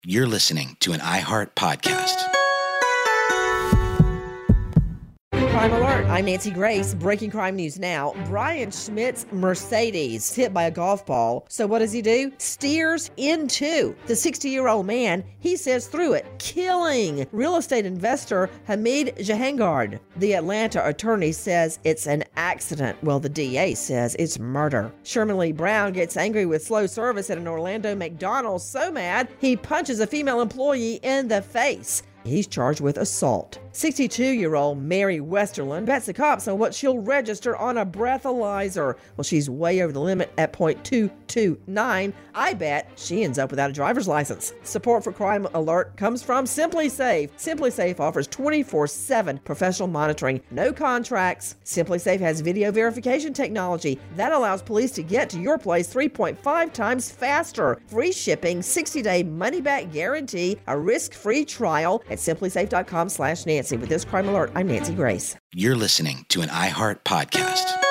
You're listening to an iHeart podcast. Crime Alert. I'm Nancy Grace. Breaking crime news now. Brian Schmidt's Mercedes hit by a golf ball. So what does he do? Steers into the 60-year-old man. He says through it, killing real estate investor Hamid Jahangard. The Atlanta attorney says it's an accident. Well, the DA says it's murder. Sherman Lee Brown gets angry with slow service at an Orlando McDonald's. So mad, he punches a female employee in the face. He's charged with assault. 62-year-old Mary Westerland bets the cops on what she'll register on a breathalyzer. Well, she's way over the limit at .229. I bet she ends up without a driver's license. Support for Crime Alert comes from Simply Safe. Simply Safe offers 24/7 professional monitoring, no contracts. Simply Safe has video verification technology that allows police to get to your place 3.5 times faster. Free shipping, 60-day money-back guarantee, a risk-free trial at simplysafe.com/Nancy. With this Crime Alert, I'm Nancy Grace. You're listening to an iHeart podcast.